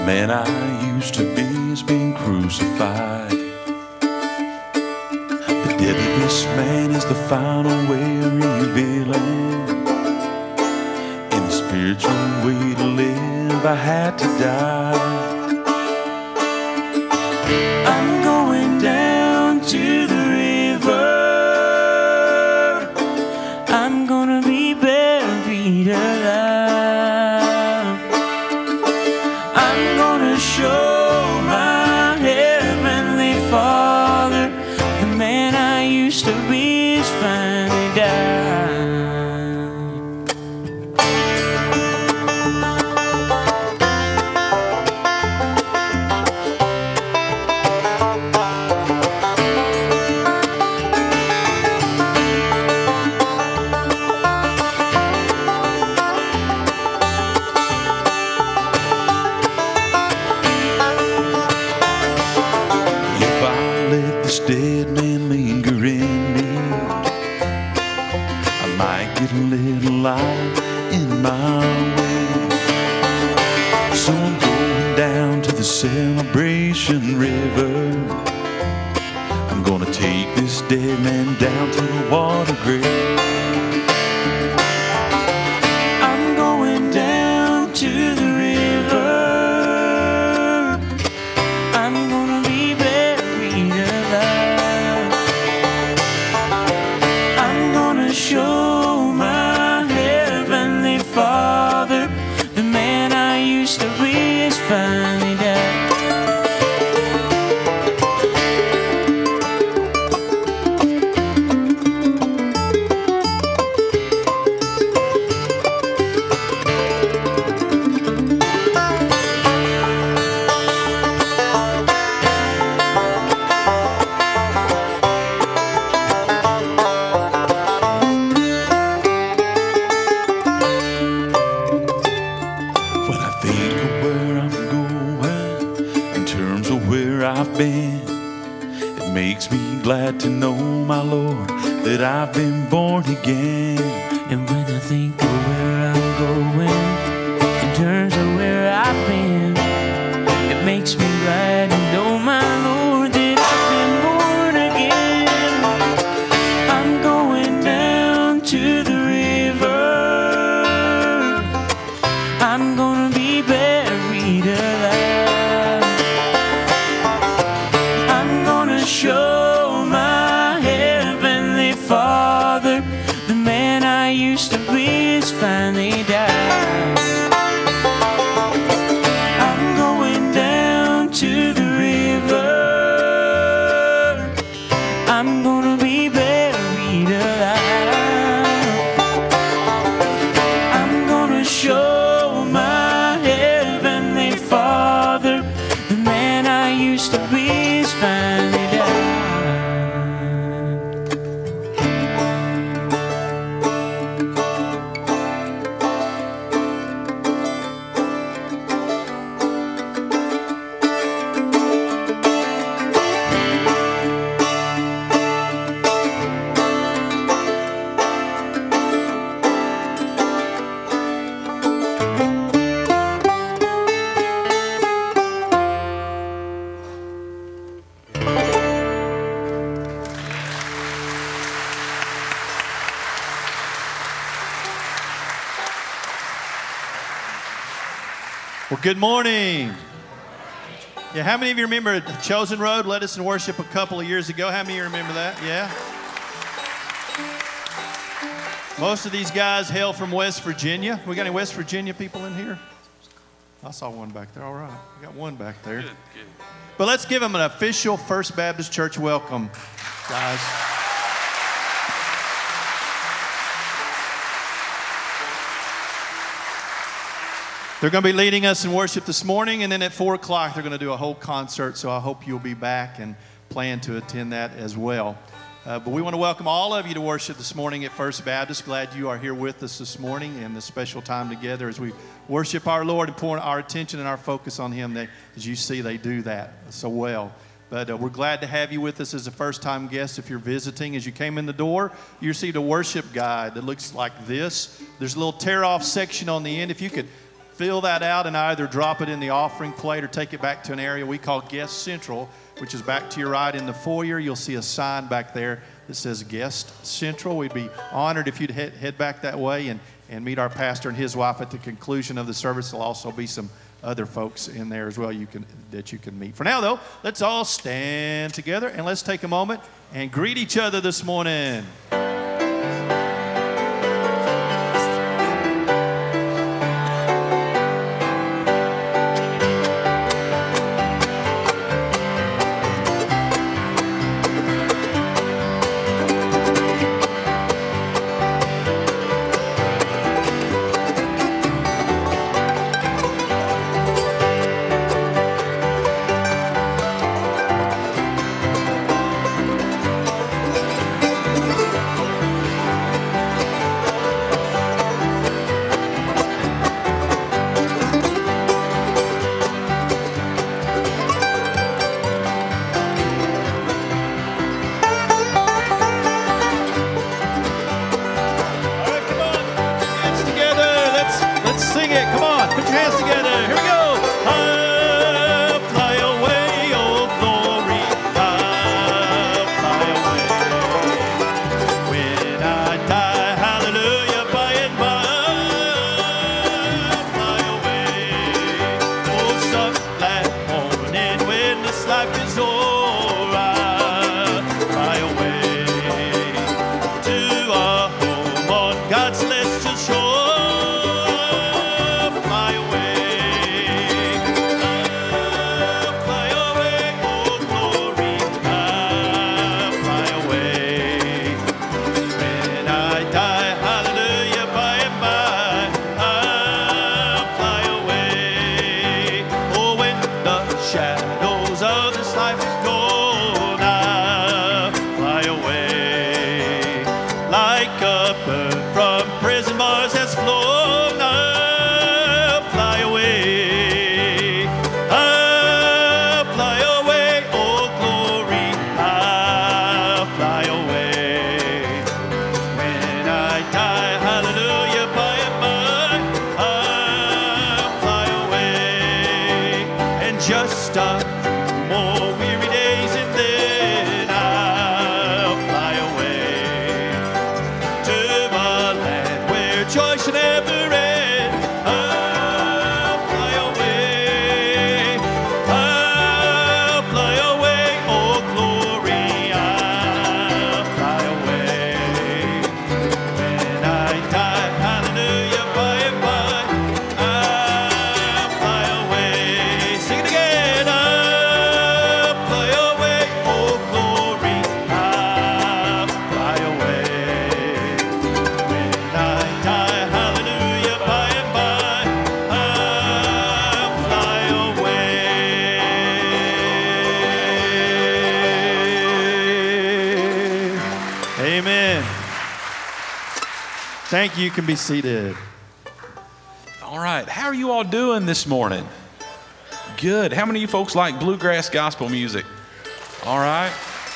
man I used to be is being crucified. The death of this man is the final way of revealing. In the spiritual way to live, I had to die. I'm going down to the river. I'm gonna be buried alive. I'm gonna show my heavenly Father the man I used to be is finally died. Dead man linger in me, I might get a little light in my way. So I'm going down to the Celebration River. I'm gonna take this dead man down to the water grave. I'm going down to the river. I'm gonna be buried alive. I'm gonna show my heavenly Father the man I used to be is finally dead. It makes me glad to know, my Lord, that I've been born again. And when I think of where I'm going, in terms of where I've been, it makes me glad to know, my Lord, that I've been born again. I'm going down to the river. I'm gonna be buried alive. Show my heavenly Father the man I used to be is finally died. I'm going down to the river. I'm gonna be buried alive. I'm gonna show my heavenly Father the man I used to be is finally died. Well, good morning. Yeah, how many of you remember Chosen Road led us in worship a couple of years ago? How many of you remember that? Yeah. Most of these guys hail from West Virginia. We got any West Virginia people in here? I saw one back there. All right. We got one back there. Good. But let's give them an official First Baptist Church welcome, guys. They're going to be leading us in worship this morning, and then at 4 o'clock they're going to do a whole concert, so I hope you'll be back and plan to attend that as well. But we want to welcome all of you to worship this morning at First Baptist. Glad you are here with us this morning in this special time together as we worship our Lord and pour our attention and our focus on Him. As you see, they do that so well. But we're glad to have you with us as a first-time guest. If you're visiting, as you came in the door, you received a worship guide that looks like this. There's a little tear-off section on the end. If you could fill that out and either drop it in the offering plate or take it back to an area we call Guest Central, which is back to your right in the foyer. You'll see a sign back there that says Guest Central. We'd be honored if you'd head back that way and meet our pastor and his wife at the conclusion of the service. There'll also be some other folks in there as well that you can meet. For now, though, let's all stand together and let's take a moment and greet each other this morning. Thank you. You can be seated. All right. How are you all doing this morning? Good. How many of you folks like bluegrass gospel music? All right.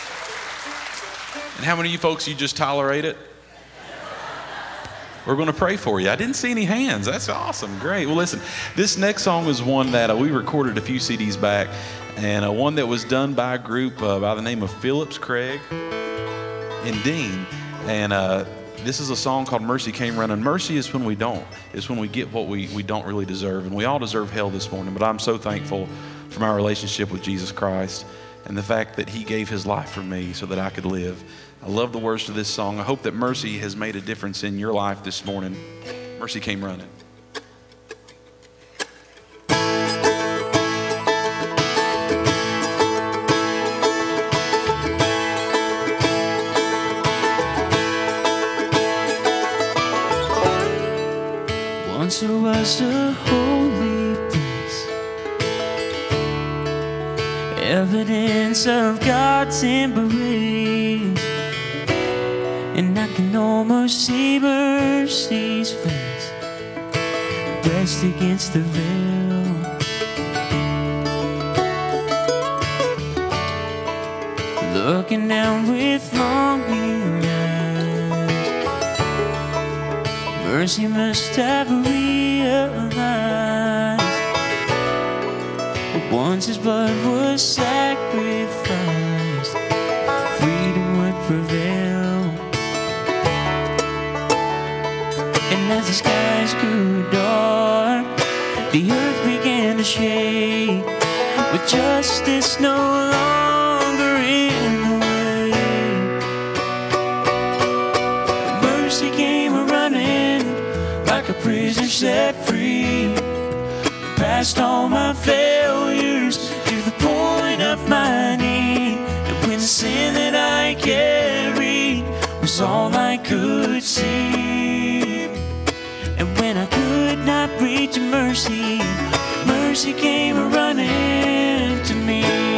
And how many of you folks, you just tolerate it? We're going to pray for you. I didn't see any hands. That's awesome. Great. Well, listen, this next song is one that we recorded a few CDs back, and one that was done by a group by the name of Phillips, Craig, and Dean. And this is a song called Mercy Came Running. Mercy is when we don't. It's when we get what we don't really deserve. And we all deserve hell this morning. But I'm so thankful for my relationship with Jesus Christ and the fact that he gave his life for me so that I could live. I love the words to this song. I hope that mercy has made a difference in your life this morning. Mercy came running. Once there was a holy place, evidence of God's embrace, and I can almost see mercy's face pressed against the veil. Looking down with longing eyes, mercy must have realized Once his blood was sacrificed, freedom would prevail. And as the skies grew dark, the earth began to shake, with justice no longer in the way. Mercy came a-running like a prisoner set free, past all my failures to the point of my need. And when the sin that I carried was all I could see, and when I could not reach mercy, mercy came a-running to me.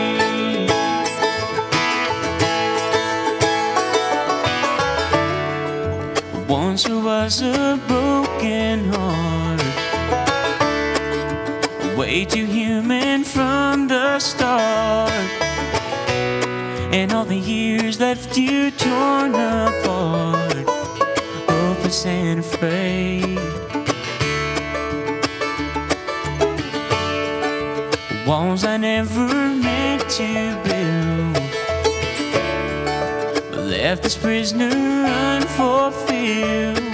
Once there was a broken heart, way too human from the start, and all the years left you torn apart, hopeless and afraid. Walls I never meant to build left this prisoner unfulfilled.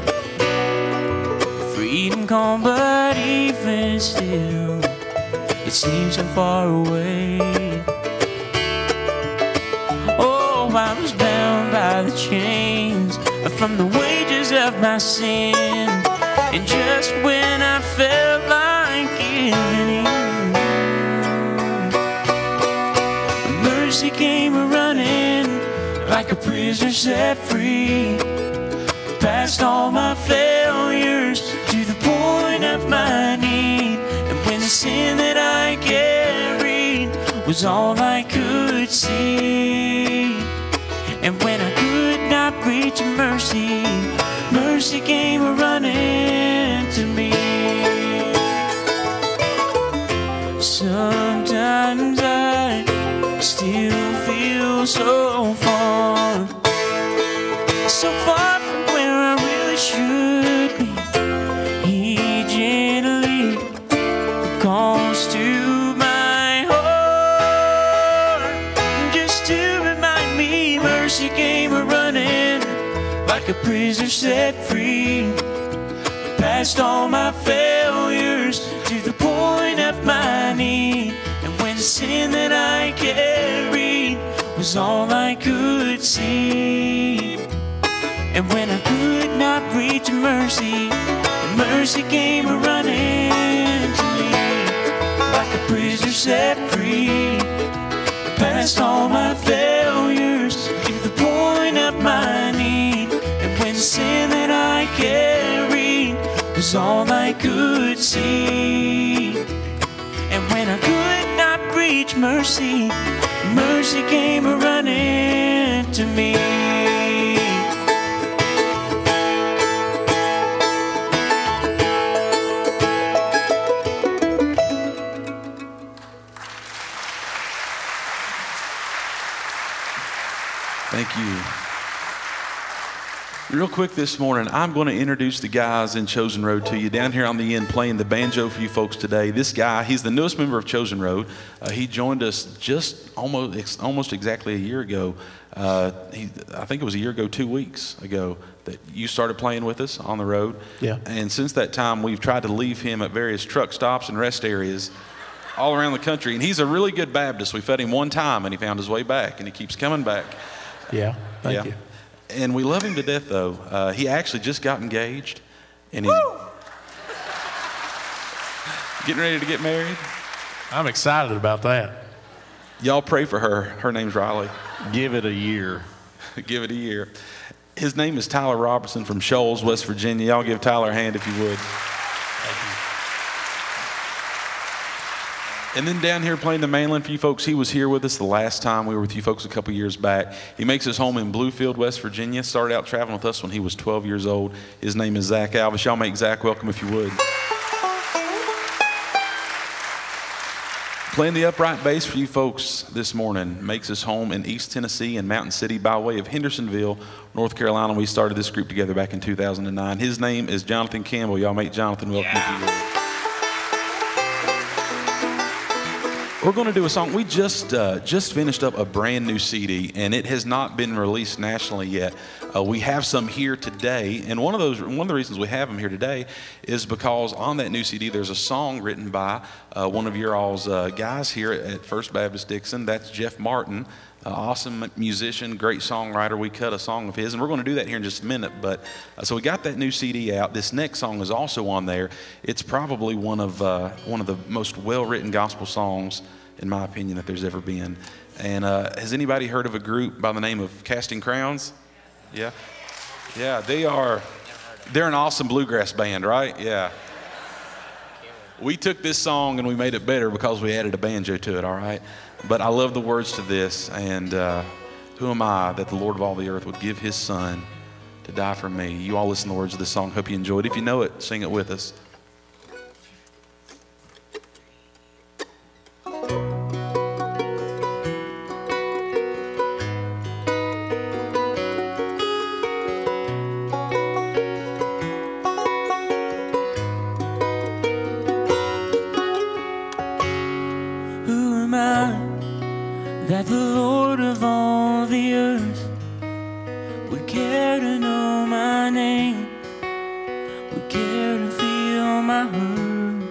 Freedom come, but even still, it seems so far away. Oh, I was bound by the chains from the wages of my sin, and just when I felt like giving in, mercy came a-running like a prisoner set free, past all my failures to the point of my need. And when the sin that I carried was all I could see, and when I could not reach mercy, mercy came a-running to me. Sometimes I still feel so far, so far from where I really should be. He gently calls to my heart, just to remind me mercy came a-running like a prisoner set free, past all my failures to the point of my need. And when the sin that I carried was all I could see, and when I could not reach mercy, mercy came a-running to me, like a prisoner set free, past all my failures to the point of my need. And when the sin that I carried was all I could see, and when I could not reach mercy, mercy came a-running to me. Thank you. Real quick this morning, I'm going to introduce the guys in Chosen Road to you. Down here on the end playing the banjo for you folks today. This guy, he's the newest member of Chosen Road. He joined us just almost exactly a year ago. I think it was a year ago, 2 weeks ago, that you started playing with us on the road. Yeah. And since that time, we've tried to leave him at various truck stops and rest areas all around the country. And he's a really good Baptist. We fed him one time, and he found his way back, and he keeps coming back. Yeah, thank you. And we love him to death, though. He actually just got engaged, and he's getting ready to get married. I'm excited about that. Y'all pray for her. Her name's Riley. Give it a year. Give it a year. His name is Tyler Robertson from Shoals, West Virginia. Y'all give Tyler a hand if you would. And then down here playing the mandolin for you folks, he was here with us the last time we were with you folks a couple years back. He makes his home in Bluefield, West Virginia. Started out traveling with us when he was 12 years old. His name is Zach Alvis. Y'all make Zach welcome if you would. Playing the upright bass for you folks this morning, makes his home in East Tennessee and Mountain City by way of Hendersonville, North Carolina. We started this group together back in 2009. His name is Jonathan Campbell. Y'all make Jonathan welcome if you would. We're going to do a song. We just finished up a brand new CD, and it has not been released nationally yet. We have some here today, and one of the reasons we have them here today is because on that new CD there's a song written by one of your all's guys here at First Baptist Dixon. That's Jeff Martin, awesome musician, great songwriter. We cut a song of his, and we're going to do that here in just a minute. But so we got that new CD out. This next song is also on there. It's probably one of the most well-written gospel songs, in my opinion, that there's ever been. And has anybody heard of a group by the name of Casting Crowns? Yeah, they're an awesome bluegrass band, right? Yeah. We took this song and we made it better because we added a banjo to it, all right? But I love the words to this, and who am I that the Lord of all the earth would give his son to die for me? You all listen to the words of this song. Hope you enjoy it. If you know it, sing it with us. That the Lord of all the earth would care to know my name, would care to feel my hurt.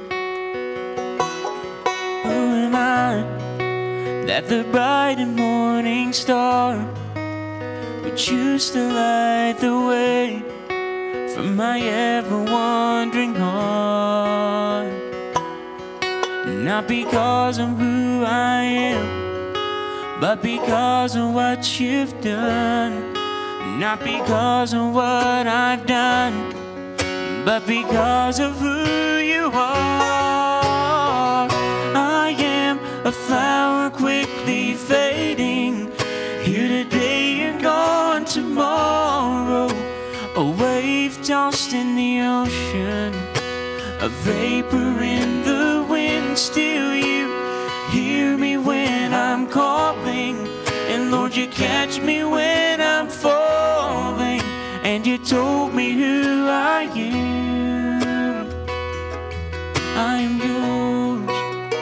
Who am I that the bright and morning star would choose to light the way from my ever-wandering heart? Not because of who I am, but because of what you've done. Not because of what I've done, but because of who you are. I am a flower quickly fading, here today and gone tomorrow. A wave tossed in the ocean, a vapor in the wind. Still you hear me when I'm calling, and Lord, you catch me when I'm falling. And you told me who I am. I am yours.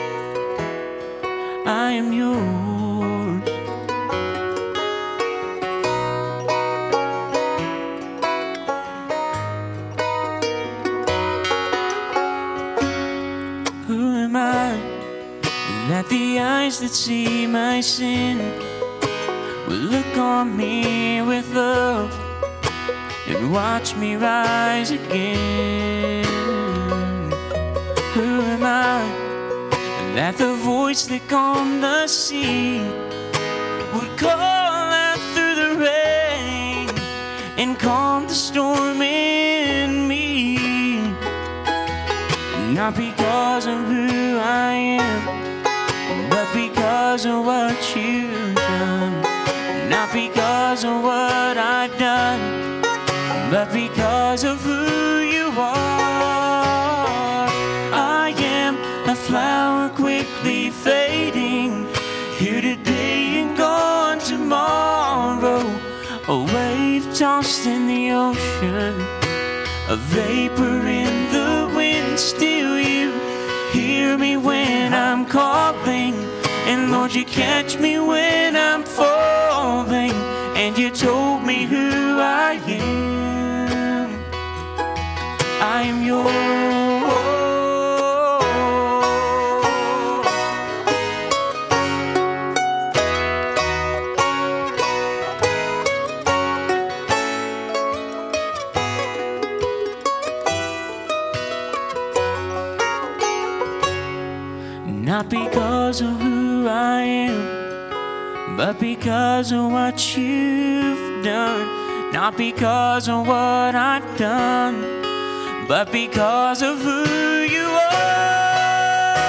I am yours. Who am I that the eyes that see my sin will look on me with love and watch me rise again? Who am I that the voice that calmed the sea would call out through the rain and calm the storm in me? Not because of who I am, but because of what you've done. Not because of what I've done, but because of who you are. I am a flower quickly fading, here today and gone tomorrow. A wave tossed in the ocean, a vapor in the wind. Still you hear me when I'm calling, and Lord, you catch me when I'm falling. And you told me who I am. I am yours. Not because of who I am, but because of what you've done. Not because of what I've done, but because of who you are.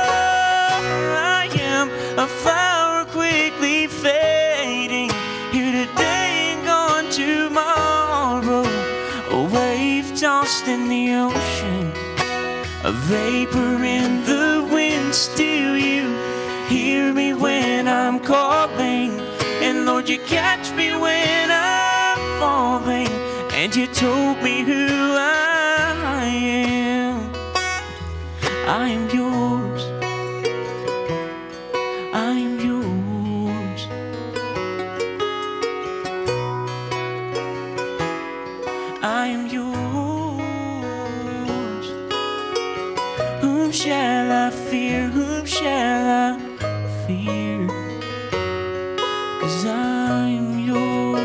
I am a flower quickly fading, here today and gone tomorrow. A wave tossed in the ocean, a vapor in the wind. Still you hear me when I'm calling, and Lord, you catch me when I'm falling. And you told me who I am. I am yours. Whom shall I fear? Whom shall I fear? 'Cause I'm yours.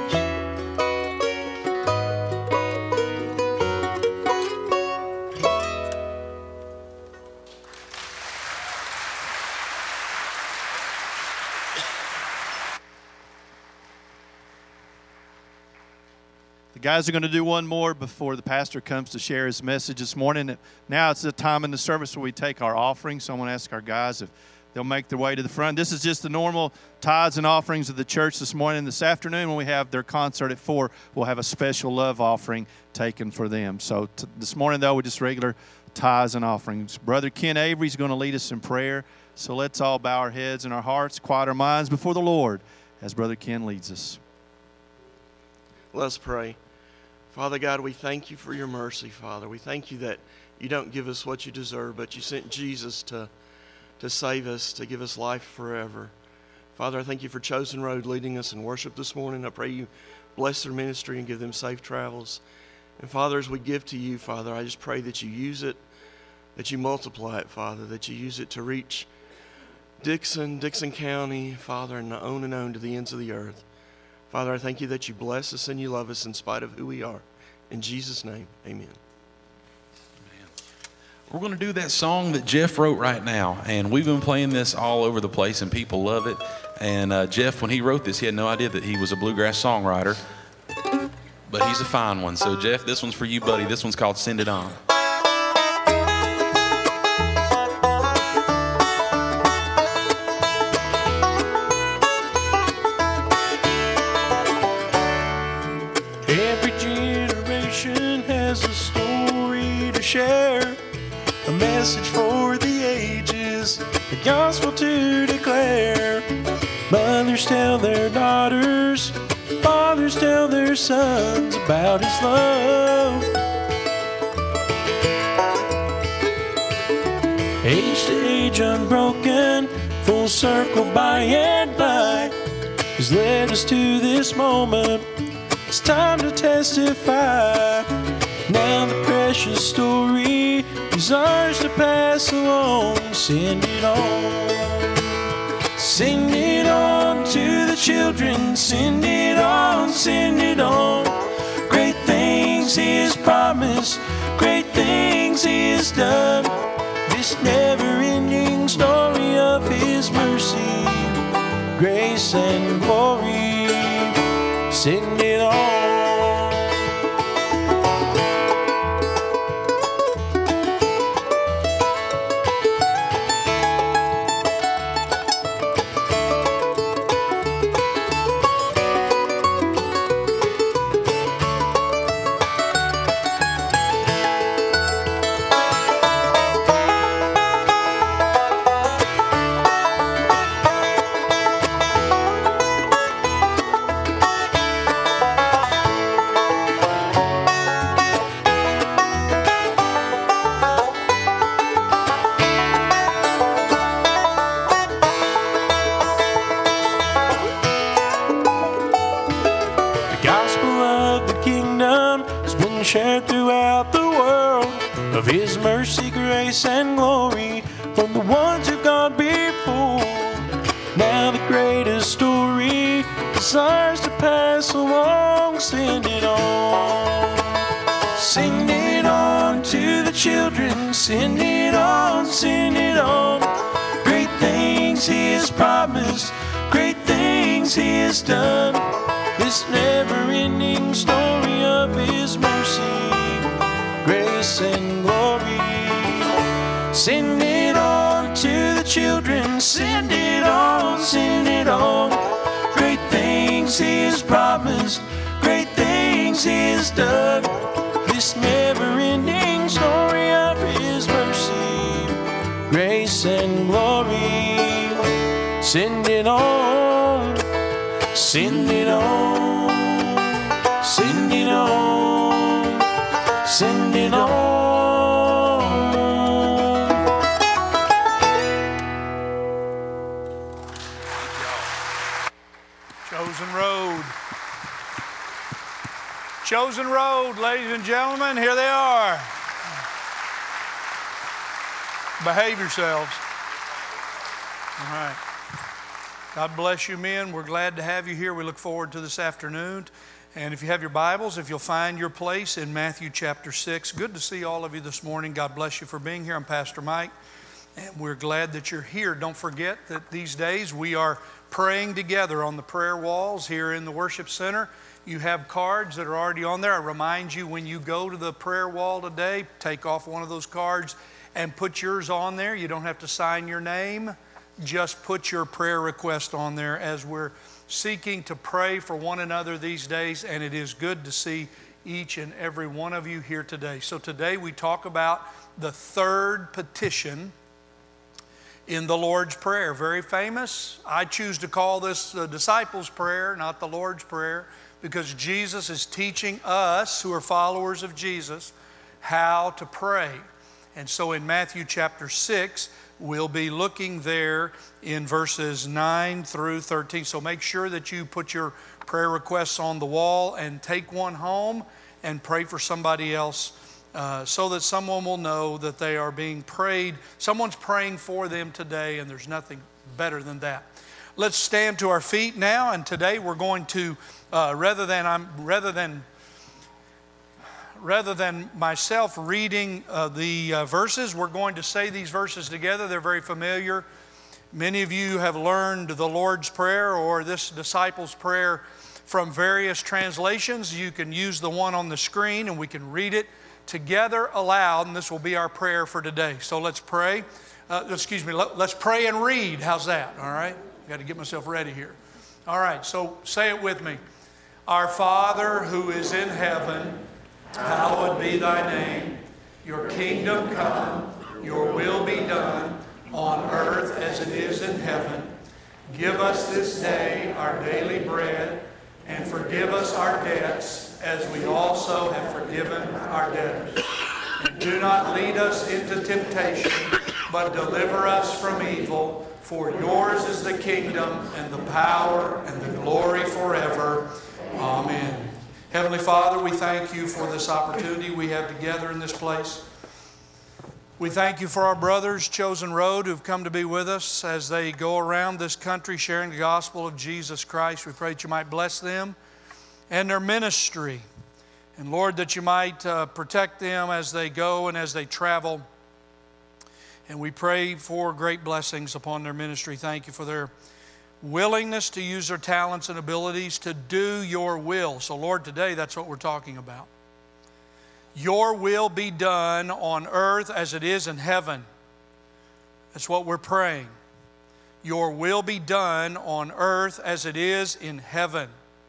The guys are going to do one more before the pastor comes to share his message this morning. Now it's the time in the service where we take our offering. So I want to ask our guys if they'll make their way to the front. This is just the normal tithes and offerings of the church this morning. This afternoon when we have their concert at 4, we'll have a special love offering taken for them. So this morning, though, we're just regular tithes and offerings. Brother Ken Avery is going to lead us in prayer. So let's all bow our heads and our hearts, quiet our minds before the Lord as Brother Ken leads us. Let's pray. Father God, we thank you for your mercy, Father. We thank you that you don't give us what you deserve, but you sent Jesus to save us, to give us life forever. Father, I thank you for Chosen Road leading us in worship this morning. I pray you bless their ministry and give them safe travels. And Father, as we give to you, Father, I just pray that you use it, that you multiply it, Father, that you use it to reach Dixon County, Father, and on to the ends of the earth. Father, I thank you that you bless us and you love us in spite of who we are. In Jesus' name, amen. We're going to do that song that Jeff wrote right now, and we've been playing this all over the place, and people love it. And Jeff, when he wrote this, he had no idea that he was a bluegrass songwriter, but he's a fine one. So, Jeff, this one's for you, buddy. This one's called Send It On. Every generation has a story to share, a message for the ages, the gospel to declare. Mothers tell their daughters, fathers tell their sons about his love. Age to age unbroken, full circle by and by, has led us to this moment. It's time to testify. Now the precious story is ours to pass along. Send it on. Send it on to the children. Send it on, send it on. Great things he has promised, great things he has done. This never-ending story of his mercy, grace and glory. Send it on. Shared throughout the world of his mercy, grace, and glory from the ones who've gone before. Now the greatest story is ours to pass along. Send it on. Send it on to the children. Send it on, send it on. Great things he has promised, great things he has done. This never-ending story of his mercy, grace and glory. Send it on to the children. Send it on, send it on. Great things he has promised, great things he has done. This never-ending story of his mercy, grace and glory. Send it on, send it on. Send it on, send it on. Chosen Road. Chosen Road, ladies and gentlemen, here they are. Behave yourselves. All right. God bless you, men. We're glad to have you here. We look forward to this afternoon. And if you have your Bibles, if you'll find your place in Matthew chapter 6. Good to see all of you this morning. God bless you for being here. I'm Pastor Mike, and we're glad that you're here. Don't forget that these days we are praying together on the prayer walls here in the worship center. You have cards that are already on there. I remind you, when you go to the prayer wall today, take off one of those cards and put yours on there. You don't have to sign your name. Just put your prayer request on there as we're seeking to pray for one another these days, and it is good to see each and every one of you here today. So today we talk about the third petition in the Lord's Prayer. Very famous. I choose to call this the disciples' prayer, not the Lord's Prayer, because Jesus is teaching us who are followers of Jesus how to pray. And so in Matthew chapter 6, we'll be looking there in verses 9 through 13. So make sure that you put your prayer requests on the wall and take one home and pray for somebody else so that someone will know that they are being prayed. Someone's praying for them today, and there's nothing better than that. Let's stand to our feet now, and today we're going to, rather than myself reading the verses, we're going to say these verses together. They're very familiar. Many of you have learned the Lord's Prayer or this disciples' prayer from various translations. You can use the one on the screen and we can read it together aloud, and this will be our prayer for today. So let's pray. Let's pray and read. How's that? All right? Got to get myself ready here. All right, so say it with me. Our Father who is in heaven, hallowed be thy name. Your kingdom come, your will be done on earth as it is in heaven. Give us this day our daily bread, and forgive us our debts as we also have forgiven our debtors. And do not lead us into temptation, but deliver us from evil. For yours is the kingdom and the power and the glory forever. Amen. Heavenly Father, we thank you for this opportunity we have together in this place. We thank you for our brothers, Chosen Road, who've come to be with us as they go around this country sharing the gospel of Jesus Christ. We pray that you might bless them and their ministry. And Lord, that you might protect them as they go and as they travel. And we pray for great blessings upon their ministry. Thank you for their willingness to use their talents and abilities to do your will. So Lord, today that's what we're talking about. Your will be done on earth as it is in heaven. That's what we're praying. Your will be done on earth as it is in heaven.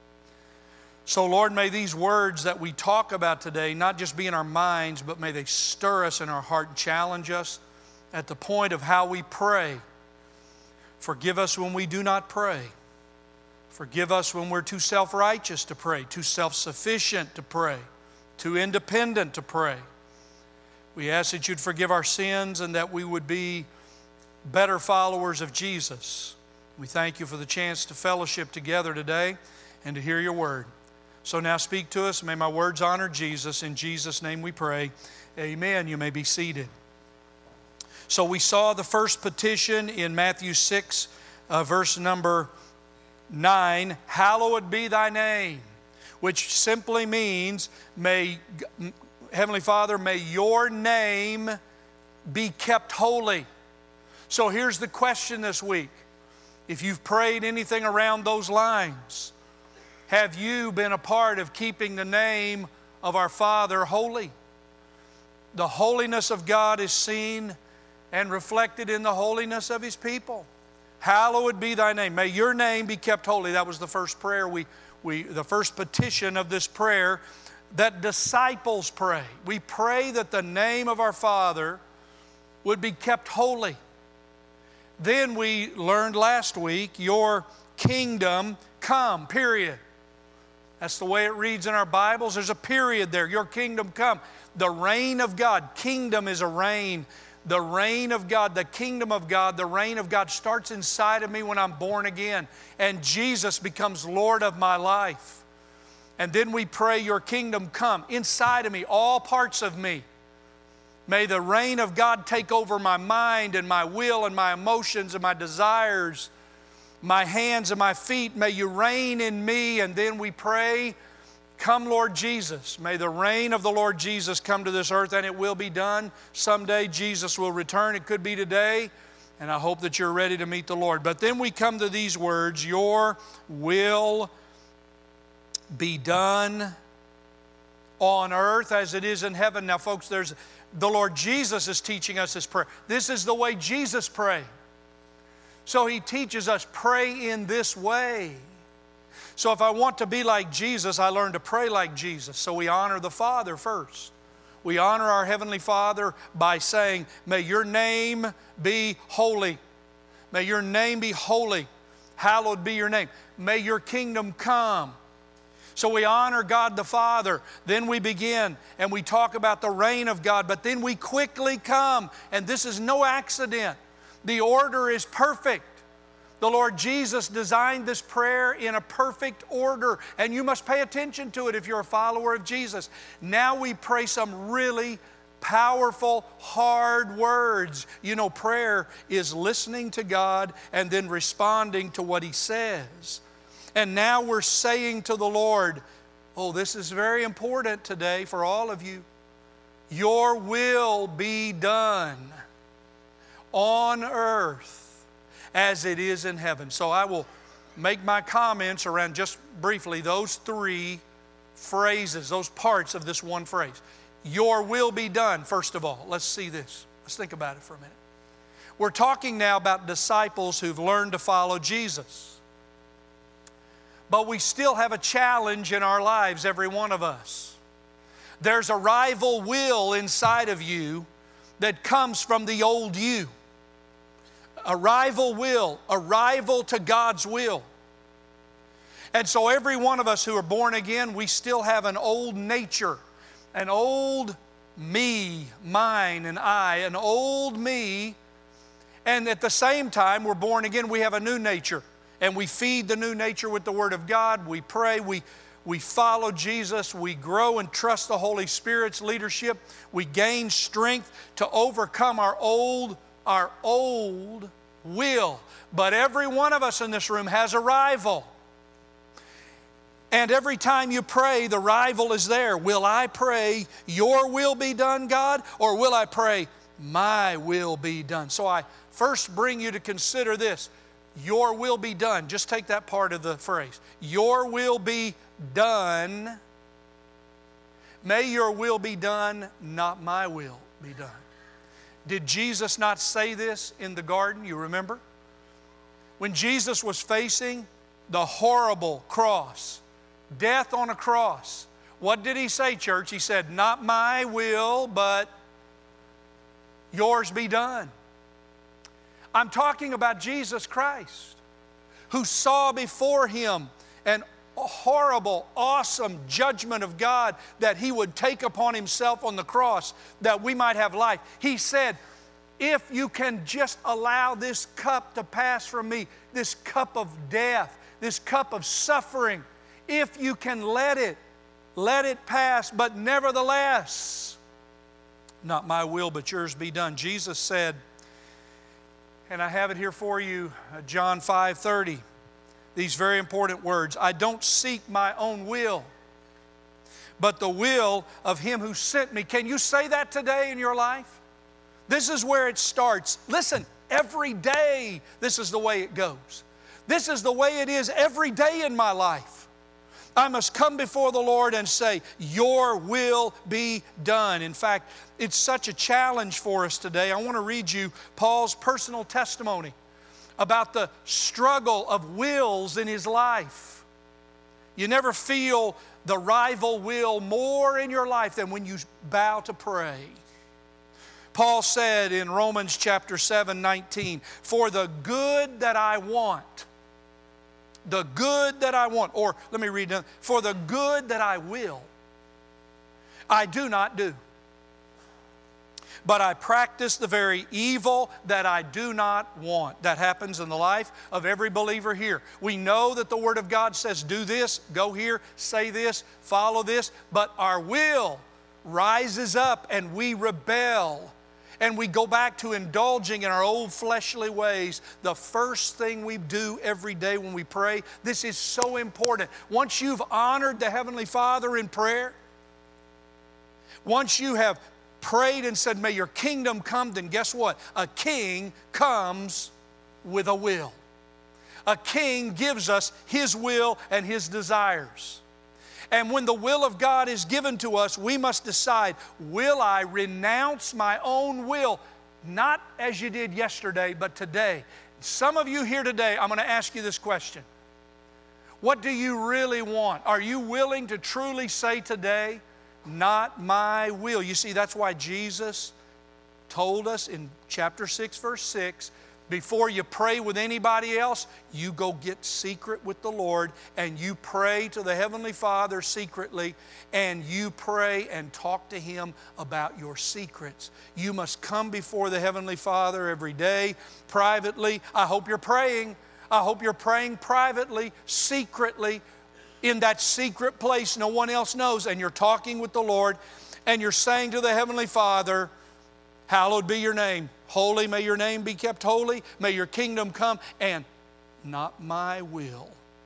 So Lord, may these words that we talk about today not just be in our minds, but may they stir us in our heart and challenge us at the point of how we pray. Forgive us when we do not pray. Forgive us when we're too self-righteous to pray, too self-sufficient to pray, too independent to pray. We ask that you'd forgive our sins and that we would be better followers of Jesus. We thank you for the chance to fellowship together today and to hear your word. So now speak to us. May my words honor Jesus. In Jesus' name we pray. Amen. You may be seated. So we saw the first petition in Matthew 6, verse number 9, hallowed be thy name, which simply means, Heavenly Father, may your name be kept holy. So here's the question this week. If you've prayed anything around those lines, have you been a part of keeping the name of our Father holy? The holiness of God is seen and reflected in the holiness of His people. Hallowed be thy name. May your name be kept holy. That was the first prayer the first petition of this prayer that disciples pray. We pray that the name of our Father would be kept holy. Then we learned last week, your kingdom come, period. That's the way it reads in our Bibles. There's a period there. Your kingdom come. The reign of God. Kingdom is a reign. The reign of God, the kingdom of God, the reign of God starts inside of me when I'm born again. And Jesus becomes Lord of my life. And then we pray, your kingdom come inside of me, all parts of me. May the reign of God take over my mind and my will and my emotions and my desires, my hands and my feet. May you reign in me. And then we pray, come Lord Jesus. May the reign of the Lord Jesus come to this earth, and it will be done. Someday Jesus will return. It could be today. And I hope that you're ready to meet the Lord. But then we come to these words, your will be done on earth as it is in heaven. Now folks, the Lord Jesus is teaching us His prayer. This is the way Jesus prayed. So He teaches us, pray in this way. So if I want to be like Jesus, I learn to pray like Jesus. So we honor the Father first. We honor our Heavenly Father by saying, may your name be holy. May your name be holy. Hallowed be your name. May your kingdom come. So we honor God the Father. Then we begin and we talk about the reign of God. But then we quickly come, and this is no accident. The order is perfect. The Lord Jesus designed this prayer in a perfect order, and you must pay attention to it if you're a follower of Jesus. Now we pray some really powerful, hard words. You know, prayer is listening to God and then responding to what He says. And now we're saying to the Lord, oh, this is very important today for all of you. Your will be done on earth as it is in heaven. So I will make my comments around just briefly those three phrases, those parts of this one phrase. Your will be done, first of all. Let's see this. Let's think about it for a minute. We're talking now about disciples who've learned to follow Jesus. But we still have a challenge in our lives, every one of us. There's a rival will inside of you that comes from the old you. A rival will, a rival to God's will. And so every one of us who are born again, we still have an old nature, an old me, mine and I, an old me. And at the same time, we're born again, we have a new nature. And we feed the new nature with the Word of God. We pray, we follow Jesus. We grow and trust the Holy Spirit's leadership. We gain strength to overcome our old will. But every one of us in this room has a rival. And every time you pray, the rival is there. Will I pray, your will be done, God? Or will I pray, my will be done? So I first bring you to consider this. Your will be done. Just take that part of the phrase. Your will be done. May your will be done, not my will be done. Did Jesus not say this in the garden? You remember? When Jesus was facing the horrible cross, death on a cross, what did He say, church? He said, not my will, but yours be done. I'm talking about Jesus Christ, who saw before Him an horrible, awesome judgment of God that He would take upon Himself on the cross that we might have life. He said, if you can just allow this cup to pass from me, this cup of death, this cup of suffering, if you can let it pass, but nevertheless, not my will, but yours be done. Jesus said, and I have it here for you, John 5:30, these very important words, I don't seek my own will, but the will of Him who sent me. Can you say that today in your life? This is where it starts. Listen, every day this is the way it goes. This is the way it is every day in my life. I must come before the Lord and say, your will be done. In fact, it's such a challenge for us today. I want to read you Paul's personal testimony about the struggle of wills in his life. You never feel the rival will more in your life than when you bow to pray. Paul said in Romans chapter 7:19, for the good that I want, the good that I want, or let me read it, for the good that I will, I do not do. But I practice the very evil that I do not want. That happens in the life of every believer here. We know that the Word of God says, do this, go here, say this, follow this, but our will rises up and we rebel and we go back to indulging in our old fleshly ways, the first thing we do every day when we pray, this is so important. Once you've honored the Heavenly Father in prayer, once you have prayed and said, may your kingdom come, then guess what? A king comes with a will. A king gives us his will and his desires. And when the will of God is given to us, we must decide, will I renounce my own will? Not as you did yesterday, but today. Some of you here today, I'm going to ask you this question. What do you really want? Are you willing to truly say today, not my will? You see, that's why Jesus told us in chapter 6, verse 6, before you pray with anybody else, you go get secret with the Lord and you pray to the Heavenly Father secretly, and you pray and talk to Him about your secrets. You must come before the Heavenly Father every day, privately. I hope you're praying. I hope you're praying privately, secretly, in that secret place no one else knows, and you're talking with the Lord and you're saying to the Heavenly Father, hallowed be your name. Holy, may your name be kept holy. May your kingdom come. And not my will.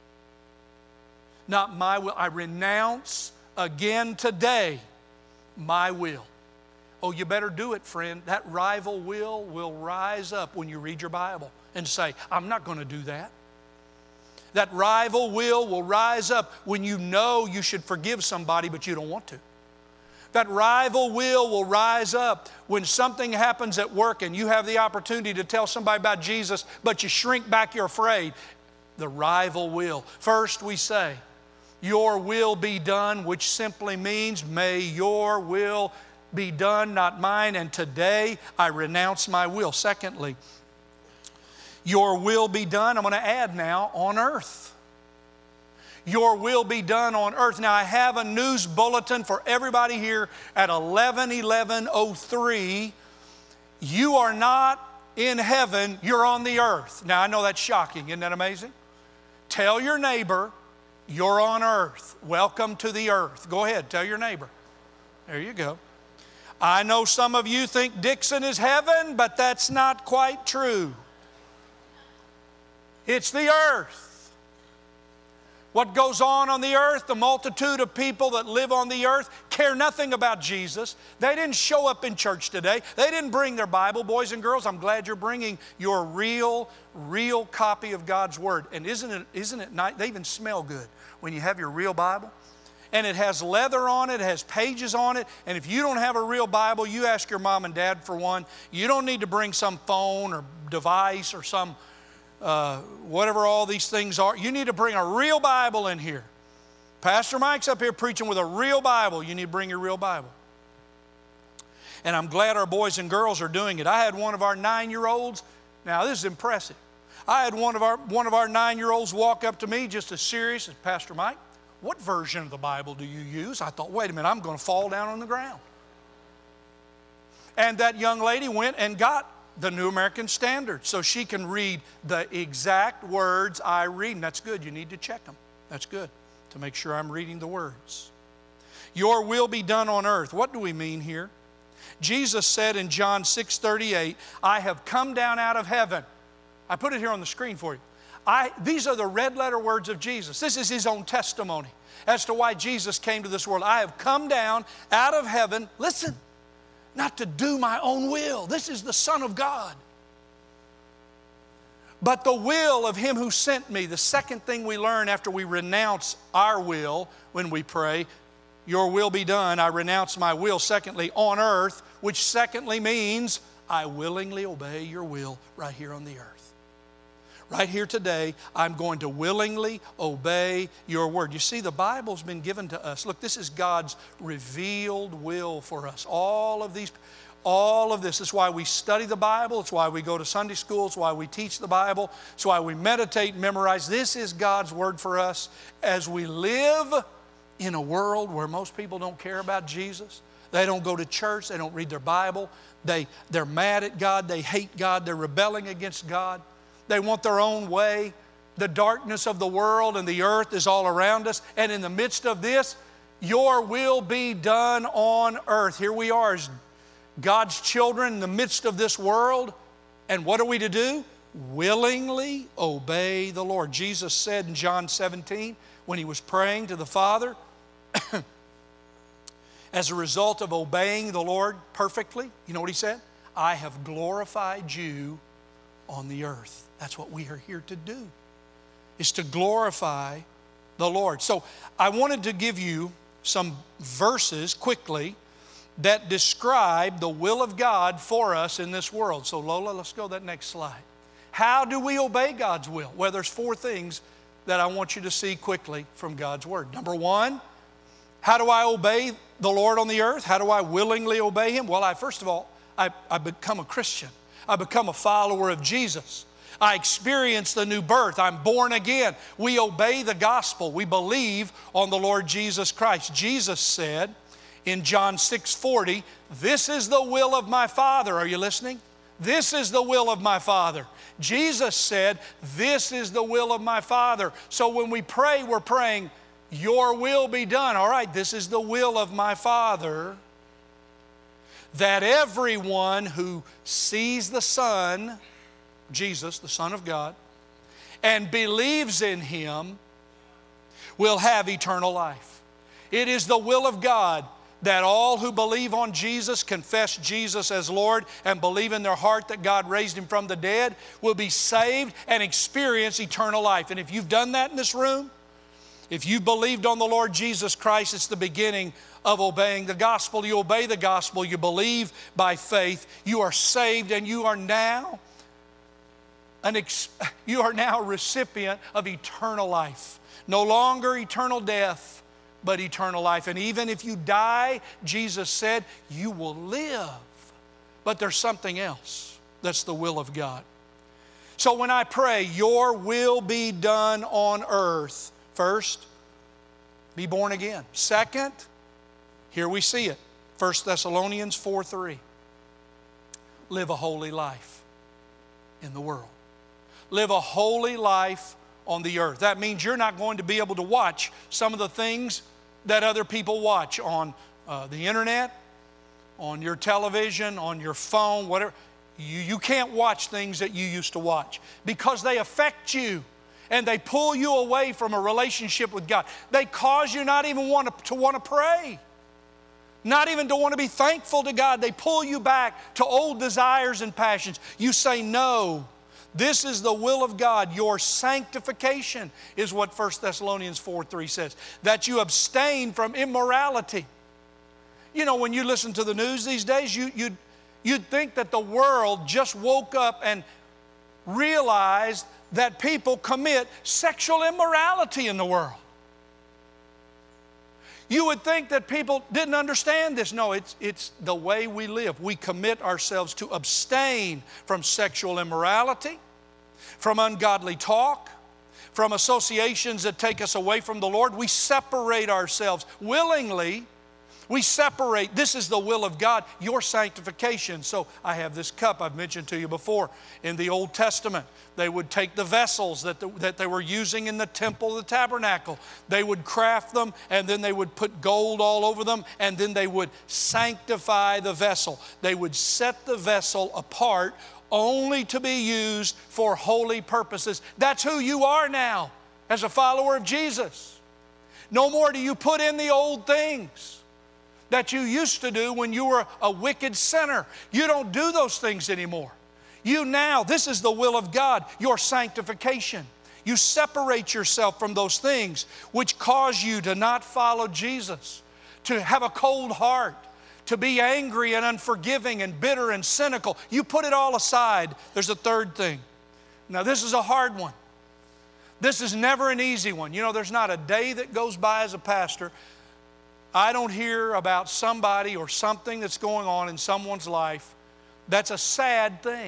Not my will. I renounce again today my will. Oh, you better do it, friend. That rival will rise up when you read your Bible and say, I'm not going to do that. That rival will rise up when you know you should forgive somebody, but you don't want to. That rival will rise up when something happens at work and you have the opportunity to tell somebody about Jesus, but you shrink back, you're afraid. The rival will. First we say, your will be done, which simply means, may your will be done, not mine, and today I renounce my will. Secondly, your will be done, I'm going to add now, on earth. Your will be done on earth. Now, I have a news bulletin for everybody here at 11:11:03. You are not in heaven, you're on the earth. Now, I know that's shocking. Isn't that amazing? Tell your neighbor, you're on earth. Welcome to the earth. Go ahead, tell your neighbor. There you go. I know some of you think Dixon is heaven, but that's not quite true. It's the earth. What goes on the earth, the multitude of people that live on the earth care nothing about Jesus. They didn't show up in church today. They didn't bring their Bible. Boys and girls, I'm glad you're bringing your real copy of God's Word. And isn't it nice? They even smell good when you have your real Bible. And it has leather on it, it has pages on it. And if you don't have a real Bible, you ask your mom and dad for one. You don't need to bring some phone or device or some whatever all these things are. You need to bring a real Bible in here. Pastor Mike's up here preaching with a real Bible. You need to bring your real Bible. And I'm glad our boys and girls are doing it. I had one of our 9-year-olds. Now this is impressive. I had one of our 9-year-olds walk up to me just as serious as, Pastor Mike, what version of the Bible do you use? I thought, wait a minute, I'm going to fall down on the ground. And that young lady went and got the New American Standard, so she can read the exact words I read. And that's good. You need to check them. That's good, to make sure I'm reading the words. Your will be done on earth. What do we mean here? Jesus said in John 6:38, I have come down out of heaven. I put it here on the screen for you. These are the red letter words of Jesus. This is His own testimony as to why Jesus came to this world. I have come down out of heaven, listen, not to do my own will. This is the Son of God. But the will of Him who sent me. The second thing we learn after we renounce our will when we pray, your will be done, I renounce my will. Secondly, on earth, which secondly means I willingly obey your will right here on the earth. Right here today, I'm going to willingly obey your word. You see, the Bible's been given to us. Look, this is God's revealed will for us. All of this. This is why we study the Bible. It's why we go to Sunday school. It's why we teach the Bible. It's why we meditate and memorize. This is God's word for us as we live in a world where most people don't care about Jesus. They don't go to church. They don't read their Bible. They're mad at God. They hate God. They're rebelling against God. They want their own way. The darkness of the world and the earth is all around us. And in the midst of this, Your will be done on earth. Here we are as God's children in the midst of this world. And what are we to do? Willingly obey the Lord. Jesus said in John 17, when he was praying to the Father, as a result of obeying the Lord perfectly, you know what he said? I have glorified you on the earth. That's what we are here to do, is to glorify the Lord. So I wanted to give you some verses quickly that describe the will of God for us in this world. So Lola, let's go to that next slide. How do we obey God's will? Well, there's 4 things that I want you to see quickly from God's Word. Number 1, how do I obey the Lord on the earth? How do I willingly obey Him? Well, first of all, I become a Christian. I become a follower of Jesus. I experience the new birth. I'm born again. We obey the gospel. We believe on the Lord Jesus Christ. Jesus said in John 6:40, this is the will of my Father. Are you listening? This is the will of my Father. Jesus said, this is the will of my Father. So when we pray, we're praying, your will be done. All right, this is the will of my Father, that everyone who sees the Son, Jesus, the Son of God, and believes in Him will have eternal life. It is the will of God that all who believe on Jesus, confess Jesus as Lord, and believe in their heart that God raised Him from the dead will be saved and experience eternal life. And if you've done that in this room, if you've believed on the Lord Jesus Christ, it's the beginning of obeying the gospel. You obey the gospel, you believe by faith, you are saved, and you are now a recipient of eternal life. No longer eternal death, but eternal life. And even if you die, Jesus said, you will live. But there's something else. That's the will of God. So when I pray, your will be done on earth, first, be born again. Second, here we see it, 1 Thessalonians 4:3. Live a holy life in the world. Live a holy life on the earth. That means you're not going to be able to watch some of the things that other people watch on the internet, on your television, on your phone, whatever. You can't watch things that you used to watch because they affect you and they pull you away from a relationship with God. They cause you not even want to pray, not even to want to be thankful to God. They pull you back to old desires and passions. You say no. This is the will of God. Your sanctification is what 1 Thessalonians 4:3 says. That you abstain from immorality. You know, when you listen to the news these days, you'd think that the world just woke up and realized that people commit sexual immorality in the world. You would think that people didn't understand this. No, it's the way we live. We commit ourselves to abstain from sexual immorality, from ungodly talk, from associations that take us away from the Lord. We separate ourselves willingly. We separate. This is the will of God, your sanctification. So I have this cup I've mentioned to you before. In the Old Testament, they would take the vessels that they were using in the temple, the tabernacle. They would craft them, and then they would put gold all over them, and then they would sanctify the vessel. They would set the vessel apart only to be used for holy purposes. That's who you are now as a follower of Jesus. No more do you put in the old things that you used to do when you were a wicked sinner. You don't do those things anymore. You now, this is the will of God, your sanctification. You separate yourself from those things which cause you to not follow Jesus, to have a cold heart, to be angry and unforgiving and bitter and cynical. You put it all aside. There's a third thing. Now, this is a hard one. This is never an easy one. You know, there's not a day that goes by as a pastor I don't hear about somebody or something that's going on in someone's life that's a sad thing.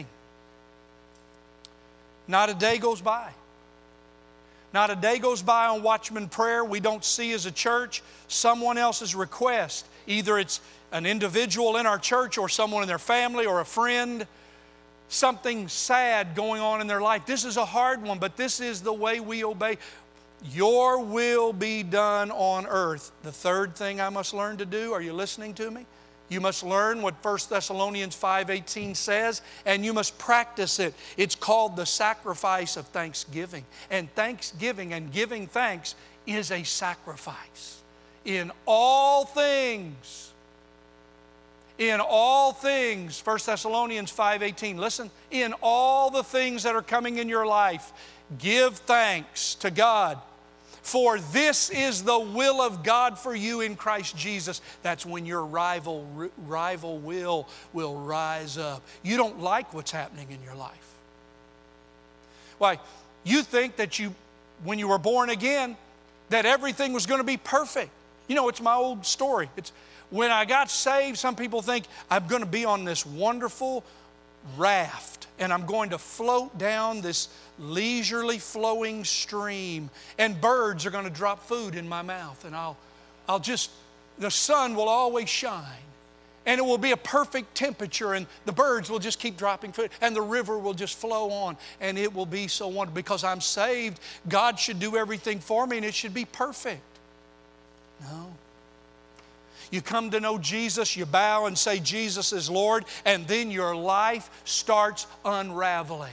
Not a day goes by. Not a day goes by on Watchman Prayer we don't see as a church someone else's request. Either it's an individual in our church or someone in their family or a friend, something sad going on in their life. This is a hard one, but this is the way we obey. Your will be done on earth. The third thing I must learn to do, are you listening to me? You must learn what 1 Thessalonians 5:18 says, and you must practice it. It's called the sacrifice of thanksgiving. And thanksgiving and giving thanks is a sacrifice. In all things, 1 Thessalonians 5:18, listen, in all the things that are coming in your life, give thanks to God. For this is the will of God for you in Christ Jesus. That's when your rival will rise up. You don't like what's happening in your life. Why? You think that when you were born again, that everything was going to be perfect. You know, it's my old story. It's when I got saved, some people think I'm going to be on this wonderful raft and I'm going to float down this leisurely flowing stream, and birds are going to drop food in my mouth, and the sun will always shine, and it will be a perfect temperature, and the birds will just keep dropping food, and the river will just flow on, and it will be so wonderful. Because I'm saved, God should do everything for me, and it should be perfect. No. You come to know Jesus, you bow and say Jesus is Lord, and then your life starts unraveling.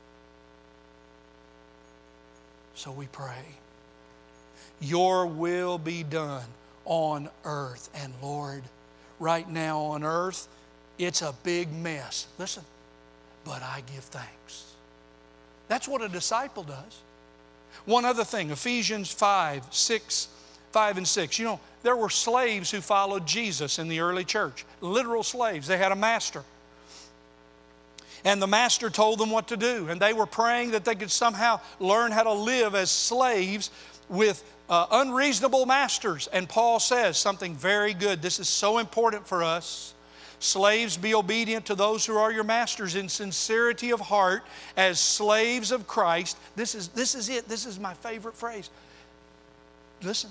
So we pray, your will be done on earth. And Lord, right now on earth, it's a big mess. Listen, but I give thanks. That's what a disciple does. One other thing, Ephesians 5 and 6. You know, there were slaves who followed Jesus in the early church. Literal slaves. They had a master. And the master told them what to do. And they were praying that they could somehow learn how to live as slaves with unreasonable masters. And Paul says something very good. This is so important for us. Slaves, be obedient to those who are your masters in sincerity of heart as slaves of Christ. This is it. This is my favorite phrase. Listen.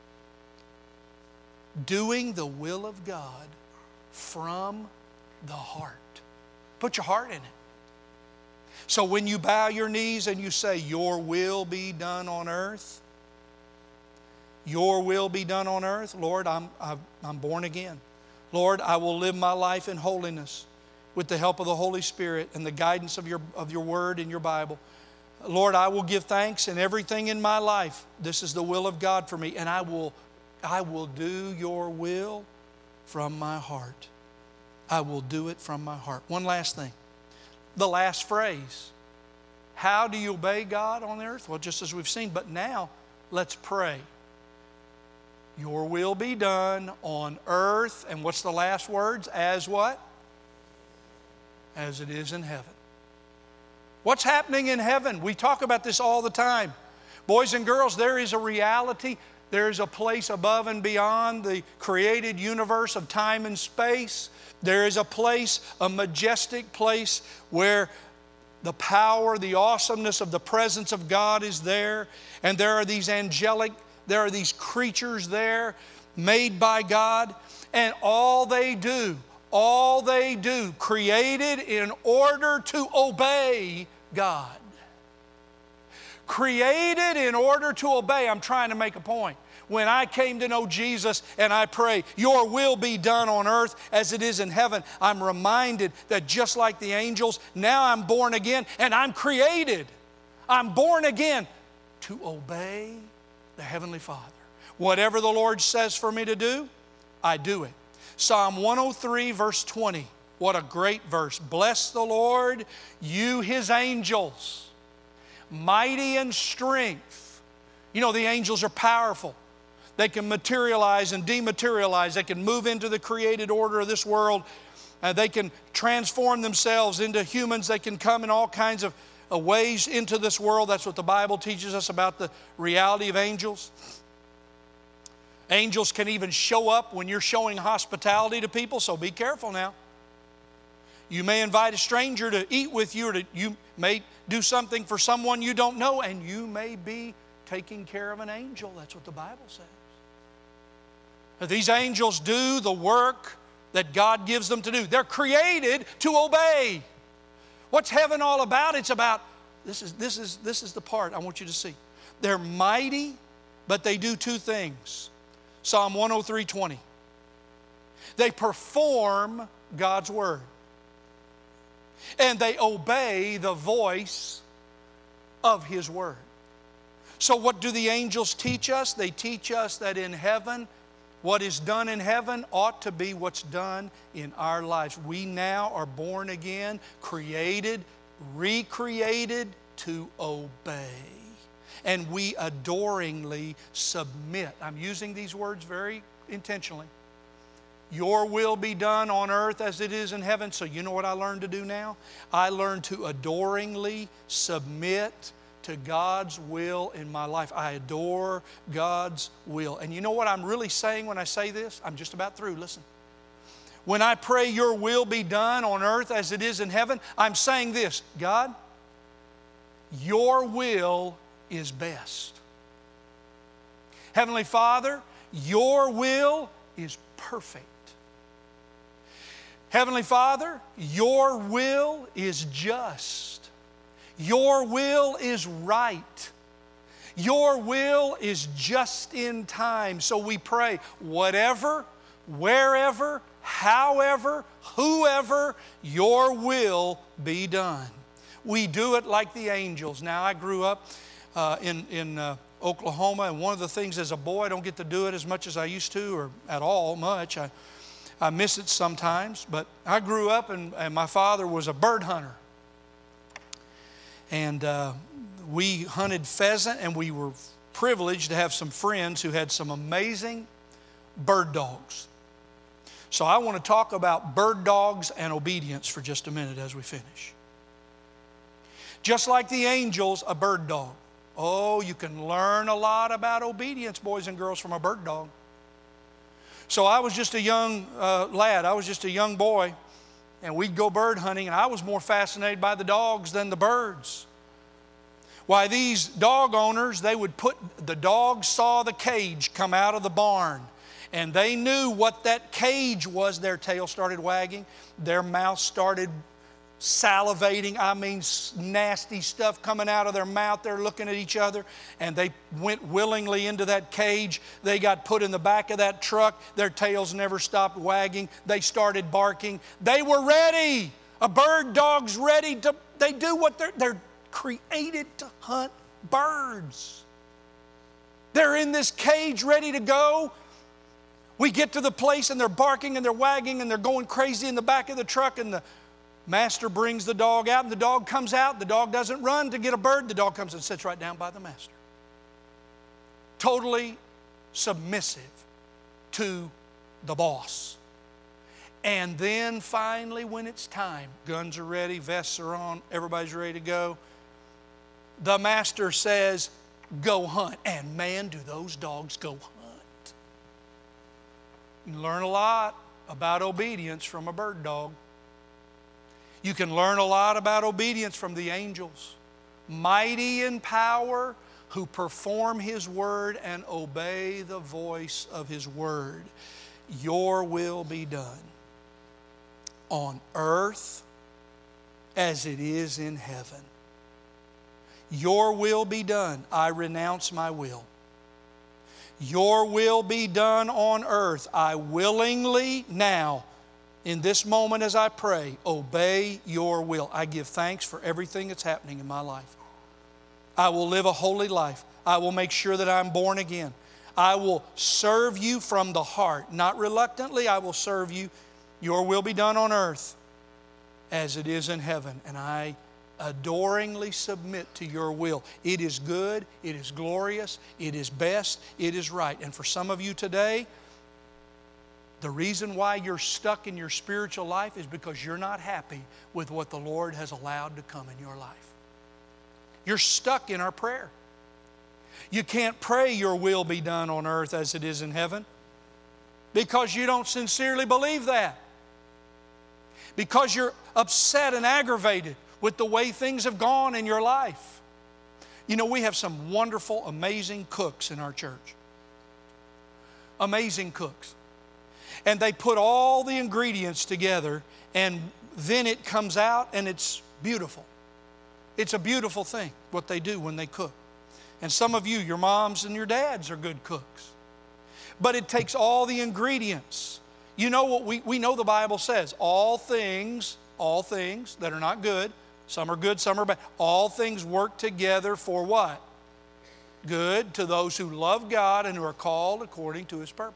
Doing the will of God from the heart. Put your heart in it. So when you bow your knees and you say, your will be done on earth, your will be done on earth, Lord, I'm born again. Lord, I will live my life in holiness with the help of the Holy Spirit and the guidance of your word and your Bible. Lord, I will give thanks in everything in my life. This is the will of God for me, and I will do your will from my heart. I will do it from my heart. One last thing. The last phrase. How do you obey God on the earth? Well, just as we've seen. But now, let's pray. Your will be done on earth. And what's the last words? As what? As it is in heaven. What's happening in heaven? We talk about this all the time. Boys and girls, there is a reality. There is a place above and beyond the created universe of time and space. There is a place, a majestic place where the power, the awesomeness of the presence of God is there. And there are these creatures there made by God. And all they do, created in order to obey God. Created in order to obey. I'm trying to make a point. When I came to know Jesus and I pray, your will be done on earth as it is in heaven, I'm reminded that just like the angels, now I'm born again and I'm created. I'm born again to obey the Heavenly Father. Whatever the Lord says for me to do, I do it. Psalm 103 verse 20. What a great verse. Bless the Lord, you His angels, mighty in strength. You know, the angels are powerful. They can materialize and dematerialize. They can move into the created order of this world. They can transform themselves into humans. They can come in all kinds of ways into this world. That's what the Bible teaches us about the reality of angels. Angels can even show up when you're showing hospitality to people, so be careful now. You may invite a stranger to eat with you, or you may do something for someone you don't know, and you may be taking care of an angel. That's what the Bible says. These angels do the work that God gives them to do. They're created to obey. What's heaven all about? It's about, this is the part I want you to see. They're mighty, but they do two things. Psalm 103:20. They perform God's word. And they obey the voice of His word. So what do the angels teach us? They teach us that in heaven, what is done in heaven ought to be what's done in our lives. We now are born again, created, recreated to obey. And we adoringly submit. I'm using these words very intentionally. Your will be done on earth as it is in heaven. So you know what I learned to do now? I learned to adoringly submit to God's will in my life. I adore God's will. And you know what I'm really saying when I say this? I'm just about through. Listen. When I pray your will be done on earth as it is in heaven, I'm saying this: God, your will is best. Heavenly Father, your will is perfect. Heavenly Father, your will is just. Your will is right. Your will is just in time. So we pray, whatever, wherever, however, whoever, your will be done. We do it like the angels. Now, I grew up in Oklahoma, and one of the things as a boy, I don't get to do it as much as I used to, or at all much. I miss it sometimes, but I grew up and my father was a bird hunter. And we hunted pheasant, and we were privileged to have some friends who had some amazing bird dogs. So I want to talk about bird dogs and obedience for just a minute as we finish. Just like the angels, a bird dog. Oh, you can learn a lot about obedience, boys and girls, from a bird dog. So I was just a young lad. I was just a young boy. And we'd go bird hunting, and I was more fascinated by the dogs than the birds. Why, these dog owners, the dogs saw the cage come out of the barn, and they knew what that cage was. Their tail started wagging. Their mouth started salivating. I mean, nasty stuff coming out of their mouth. They're looking at each other, and they went willingly into that cage. They got put in the back of that truck. Their tails never stopped wagging. They started barking. They were ready. A bird dog's ready to, they do what they're created to hunt birds. They're in this cage ready to go. We get to the place, and they're barking and they're wagging and they're going crazy in the back of the truck, and the master brings the dog out, and the dog comes out. The dog doesn't run to get a bird. The dog comes and sits right down by the master. Totally submissive to the boss. And then finally, when it's time, guns are ready, vests are on, everybody's ready to go, the master says, go hunt. And man, do those dogs go hunt. You learn a lot about obedience from a bird dog. You can learn a lot about obedience from the angels. Mighty in power, who perform His word and obey the voice of His word. Your will be done on earth as it is in heaven. Your will be done. I renounce my will. Your will be done on earth. I willingly now, in this moment as I pray, obey your will. I give thanks for everything that's happening in my life. I will live a holy life. I will make sure that I'm born again. I will serve you from the heart. Not reluctantly, I will serve you. Your will be done on earth as it is in heaven. And I adoringly submit to your will. It is good. It is glorious. It is best. It is right. And for some of you today, the reason why you're stuck in your spiritual life is because you're not happy with what the Lord has allowed to come in your life. You're stuck in our prayer. You can't pray your will be done on earth as it is in heaven because you don't sincerely believe that. Because you're upset and aggravated with the way things have gone in your life. You know, we have some wonderful, amazing cooks in our church. Amazing cooks. And they put all the ingredients together, and then it comes out and it's beautiful. It's a beautiful thing, what they do when they cook. And some of you, your moms and your dads are good cooks. But it takes all the ingredients. You know what we know the Bible says, all things that are not good, some are good, some are bad, all things work together for what? Good to those who love God and who are called according to His purpose.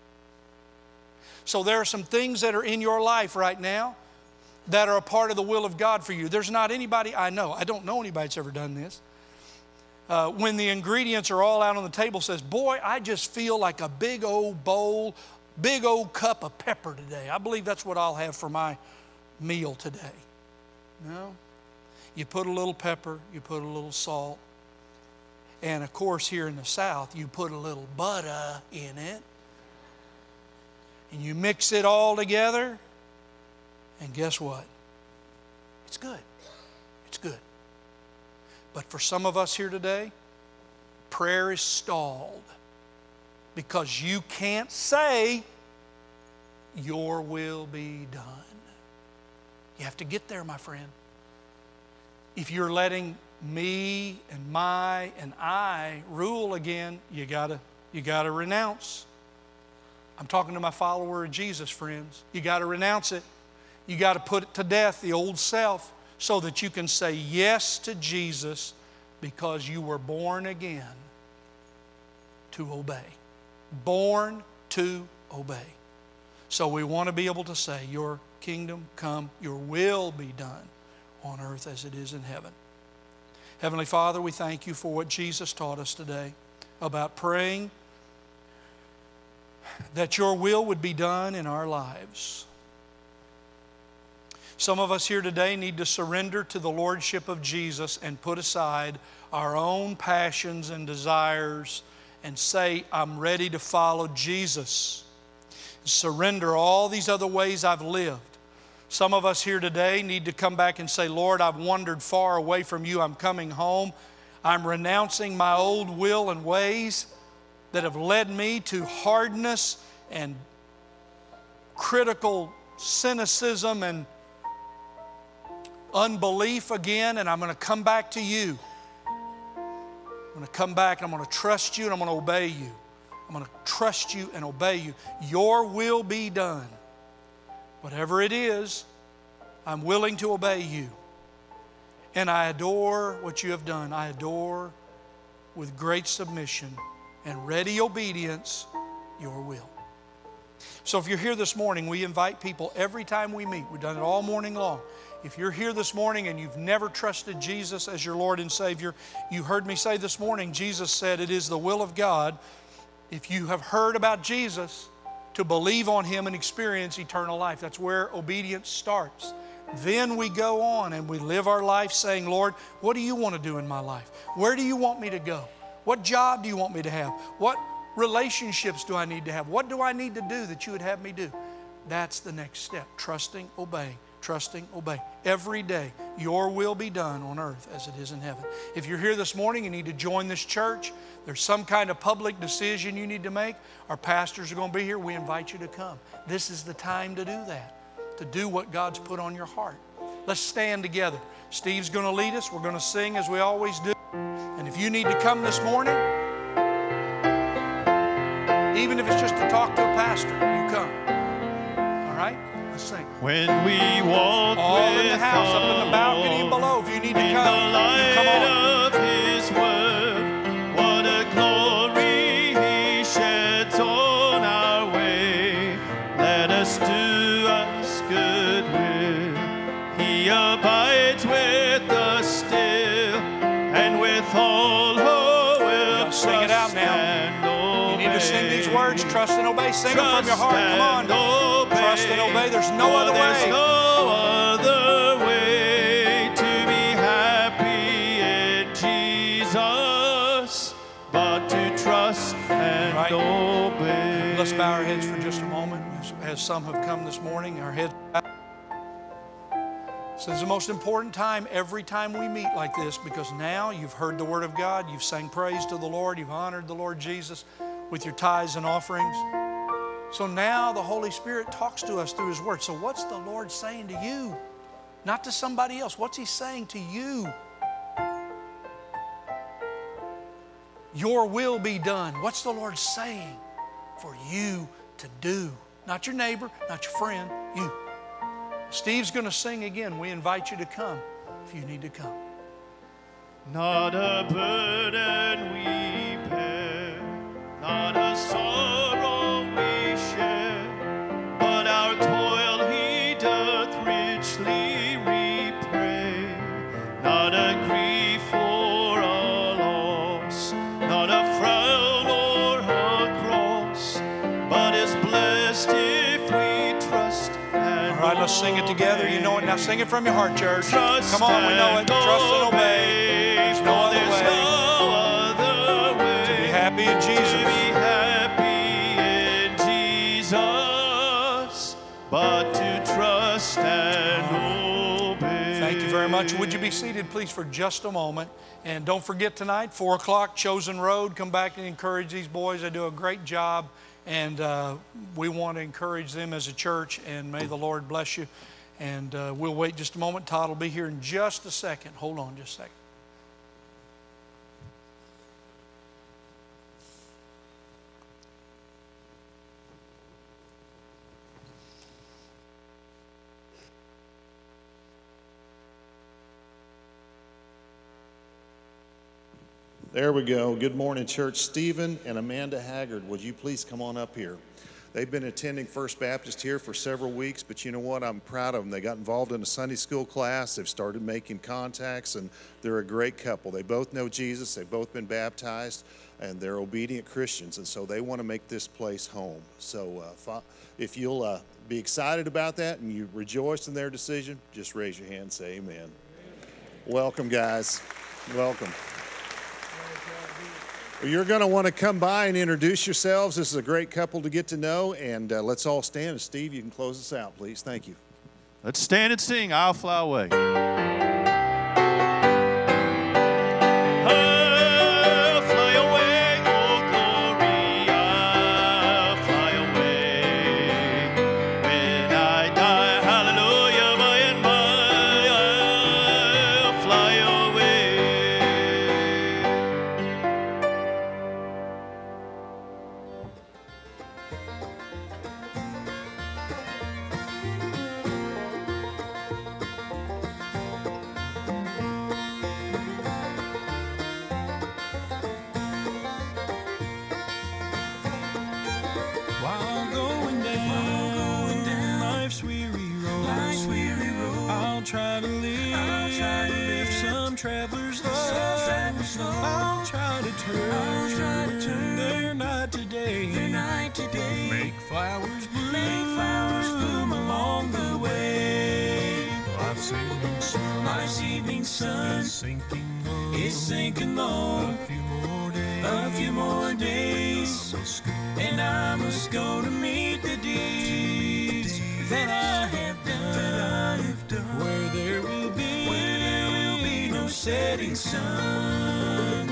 So there are some things that are in your life right now that are a part of the will of God for you. There's not anybody I know, I don't know anybody that's ever done this. When the ingredients are all out on the table, says, boy, I just feel like a big old bowl, big old cup of pepper today. I believe that's what I'll have for my meal today. No. You put a little pepper, you put a little salt, and of course here in the South, you put a little butter in it, and you mix it all together, and guess what? It's good. It's good. But for some of us here today, prayer is stalled because you can't say, your will be done. You have to get there, my friend. If you're letting me and my and I rule again, you gotta renounce. I'm talking to my follower of Jesus, friends. You gotta renounce it. You gotta put it to death, the old self, so that you can say yes to Jesus because you were born again to obey. Born to obey. So we want to be able to say, your kingdom come, your will be done on earth as it is in heaven. Heavenly Father, we thank you for what Jesus taught us today about praying that your will would be done in our lives. Some of us here today need to surrender to the lordship of Jesus and put aside our own passions and desires and say, I'm ready to follow Jesus. Surrender all these other ways I've lived. Some of us here today need to come back and say, Lord, I've wandered far away from you. I'm coming home. I'm renouncing my old will and ways that have led me to hardness and critical cynicism and unbelief again, and I'm going to come back to you. I'm going to come back and I'm going to trust you and I'm going to obey you. I'm going to trust you and obey you. Your will be done. Whatever it is, I'm willing to obey you. And I adore what you have done. I adore with great submission and ready obedience your will. So if you're here this morning, we invite people every time we meet. We've done it all morning long. If you're here this morning and you've never trusted Jesus as your Lord and Savior, you heard me say this morning, Jesus said it is the will of God, if you have heard about Jesus, to believe on Him and experience eternal life. That's where obedience starts. Then we go on and we live our life saying, Lord, what do you want to do in my life? Where do you want me to go? What job do you want me to have? What relationships do I need to have? What do I need to do that you would have me do? That's the next step. Trusting, obeying. Trusting, obey. Every day, your will be done on earth as it is in heaven. If you're here this morning, you need to join this church. There's some kind of public decision you need to make. Our pastors are going to be here. We invite you to come. This is the time to do that, to do what God's put on your heart. Let's stand together. Steve's going to lead us. We're going to sing as we always do. And if you need to come this morning, even if it's just to talk to a pastor, you come. All right? Let's sing. When we walk all with in the house, up in the balcony and below. If you need to come, come on. of His word, what a glory He sheds on our way. Let us do us good will. He abides with us still, and with all who will sing it out now. You need to sing these words. Trust and obey. Sing them from your heart. Come on. Trust and obey. There's no other way. There's no other way to be happy in Jesus but to trust and obey. Let's bow our heads for just a moment. As some have come this morning, our heads bowed. This is the most important time every time we meet like this, because now you've heard the Word of God, you've sang praise to the Lord, you've honored the Lord Jesus with your tithes and offerings. So now the Holy Spirit talks to us through His Word. So what's the Lord saying to you? Not to somebody else. What's He saying to you? Your will be done. What's the Lord saying for you to do? Not your neighbor, not your friend, you. Steve's going to sing again. We invite you to come if you need to come. Not a burden we bear, not a sorrow we share, but our toil He doth richly repay. Not a grief or a loss, not a frown or a cross, but is blessed if we trust and All right, let's sing it together. You know it. Now sing it from your heart, church. Trust Come on, we know it. and Trust and obey. There's no other there's way no other way to be happy in Jesus. to be happy in Jesus, but to trust and obey. Thank you very much. Would you be seated, please, for just a moment? And don't forget tonight, 4 o'clock, Chosen Road. Come back and encourage these boys. They do a great job. And we want to encourage them as a church. And may the Lord bless you. And we'll wait just a moment. Todd will be here in just a second. Hold on just a second. There we go. Good morning, church. Stephen and Amanda Haggard, would you please come on up here? They've been attending First Baptist here for several weeks, but you know what? I'm proud of them. They got involved in a Sunday school class. They've started making contacts, and they're a great couple. They both know Jesus. They've both been baptized, and they're obedient Christians, and so they want to make this place home. So if you'll be excited about that and you rejoice in their decision, just raise your hand and say amen. Amen. Welcome, guys. Welcome. Well, you're going to want to come by and introduce yourselves. This is a great couple to get to know, and let's all stand. And Steve, you can close us out, please. Thank you. Let's stand and sing, I'll Fly Away. I'll fly away, oh glory, I'll fly away. When I die, hallelujah, by and by, I'll fly away. While going down life's weary road, I'll try to live some traveler's lost. I'll try to turn their night today, make flowers bloom along the way. Life's evening sun is sinking low. A few more days, and I must go to meet the deeds that I have done, where there will be no setting sun.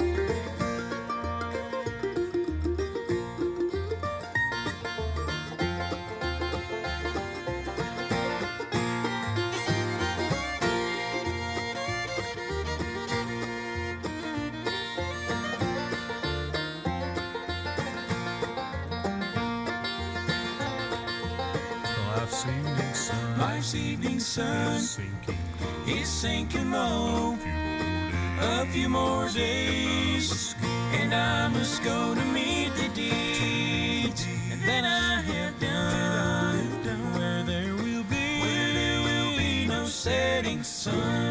Life's evening sun is sinking low. A few more days, and I must go to meet the deeds that I have done, where there will be no setting sun.